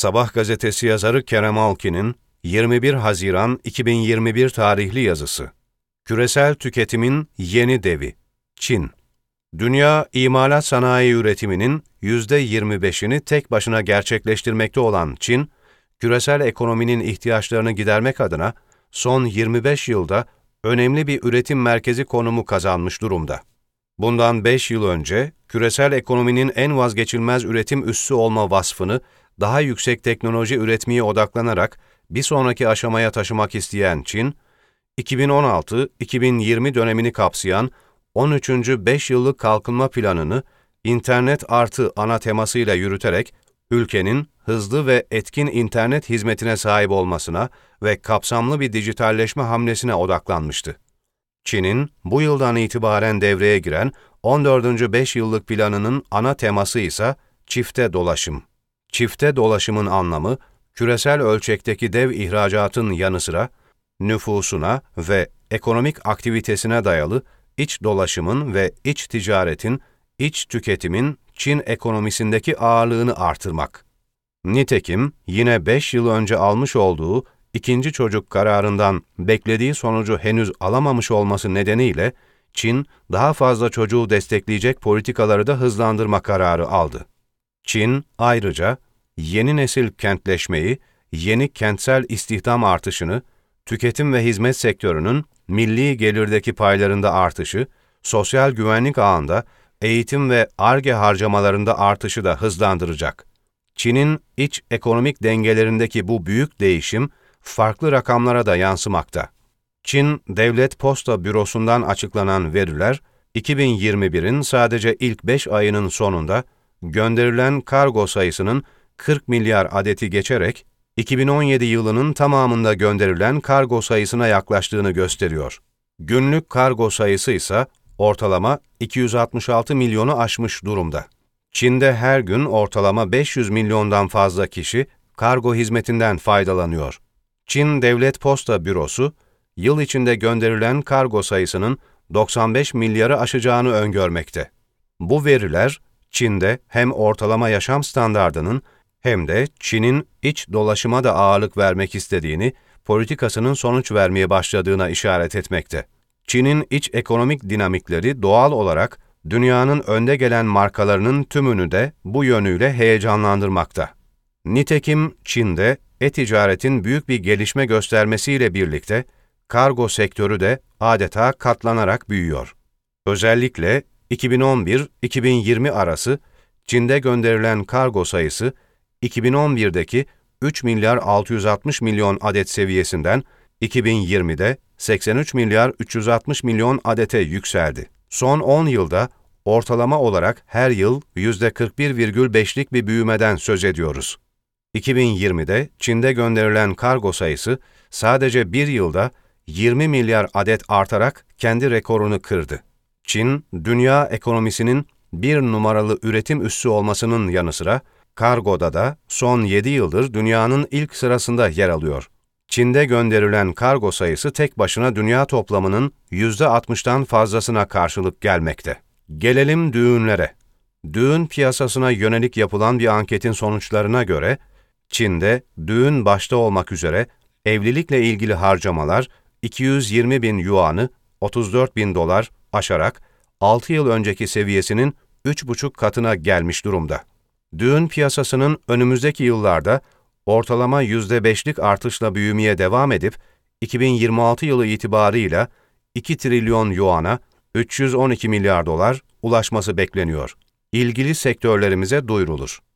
Sabah gazetesi yazarı Kerem Alkin'in 21 Haziran 2021 tarihli yazısı. Küresel tüketimin yeni devi. Çin. Dünya imalat sanayi üretiminin %25'ini tek başına gerçekleştirmekte olan Çin, küresel ekonominin ihtiyaçlarını gidermek adına son 25 yılda önemli bir üretim merkezi konumu kazanmış durumda. Bundan 5 yıl önce küresel ekonominin en vazgeçilmez üretim üssü olma vasfını daha yüksek teknoloji üretmeye odaklanarak bir sonraki aşamaya taşımak isteyen Çin, 2016-2020 dönemini kapsayan 13. 5 yıllık kalkınma planını internet artı ana temasıyla yürüterek ülkenin hızlı ve etkin internet hizmetine sahip olmasına ve kapsamlı bir dijitalleşme hamlesine odaklanmıştı. Çin'in bu yıldan itibaren devreye giren 14. 5 yıllık planının ana teması ise çifte dolaşım. Çifte dolaşımın anlamı, küresel ölçekteki dev ihracatın yanı sıra nüfusuna ve ekonomik aktivitesine dayalı iç dolaşımın ve iç ticaretin, iç tüketimin Çin ekonomisindeki ağırlığını artırmak. Nitekim yine 5 yıl önce almış olduğu ikinci çocuk kararından beklediği sonucu henüz alamamış olması nedeniyle Çin daha fazla çocuğu destekleyecek politikaları da hızlandırma kararı aldı. Çin ayrıca yeni nesil kentleşmeyi, yeni kentsel istihdam artışını, tüketim ve hizmet sektörünün milli gelirdeki paylarında artışı, sosyal güvenlik ağında eğitim ve Ar-Ge harcamalarında artışı da hızlandıracak. Çin'in iç ekonomik dengelerindeki bu büyük değişim farklı rakamlara da yansımakta. Çin Devlet Posta Bürosu'ndan açıklanan veriler, 2021'in sadece ilk 5 ayının sonunda gönderilen kargo sayısının 40 milyar adeti geçerek 2017 yılının tamamında gönderilen kargo sayısına yaklaştığını gösteriyor. Günlük kargo sayısı ise ortalama 266 milyonu aşmış durumda. Çin'de her gün ortalama 500 milyondan fazla kişi kargo hizmetinden faydalanıyor. Çin Devlet Posta Bürosu, yıl içinde gönderilen kargo sayısının 95 milyarı aşacağını öngörmekte. Bu veriler, Çin'de hem ortalama yaşam standardının hem de Çin'in iç dolaşıma da ağırlık vermek istediğini, politikasının sonuç vermeye başladığına işaret etmekte. Çin'in iç ekonomik dinamikleri doğal olarak dünyanın önde gelen markalarının tümünü de bu yönüyle heyecanlandırmakta. Nitekim Çin'de e-ticaretin büyük bir gelişme göstermesiyle birlikte kargo sektörü de adeta katlanarak büyüyor. Özellikle 2011-2020 arası Çin'de gönderilen kargo sayısı 2011'deki 3 milyar 660 milyon adet seviyesinden 2020'de 83 milyar 360 milyon adete yükseldi. Son 10 yılda ortalama olarak her yıl %41,5'lik bir büyümeden söz ediyoruz. 2020'de Çin'de gönderilen kargo sayısı sadece bir yılda 20 milyar adet artarak kendi rekorunu kırdı. Çin, dünya ekonomisinin bir numaralı üretim üssü olmasının yanı sıra kargoda da son 7 yıldır dünyanın ilk sırasında yer alıyor. Çin'de gönderilen kargo sayısı tek başına dünya toplamının %60'tan fazlasına karşılık gelmekte. Gelelim düğünlere. Düğün piyasasına yönelik yapılan bir anketin sonuçlarına göre, Çin'de düğün başta olmak üzere evlilikle ilgili harcamalar 220 bin yuanı, 34 bin dolar aşarak 6 yıl önceki seviyesinin 3,5 katına gelmiş durumda. Düğün piyasasının önümüzdeki yıllarda ortalama %5'lik artışla büyümeye devam edip 2026 yılı itibarıyla 2 trilyon yuana, 312 milyar dolar ulaşması bekleniyor. İlgili sektörlerimize duyurulur.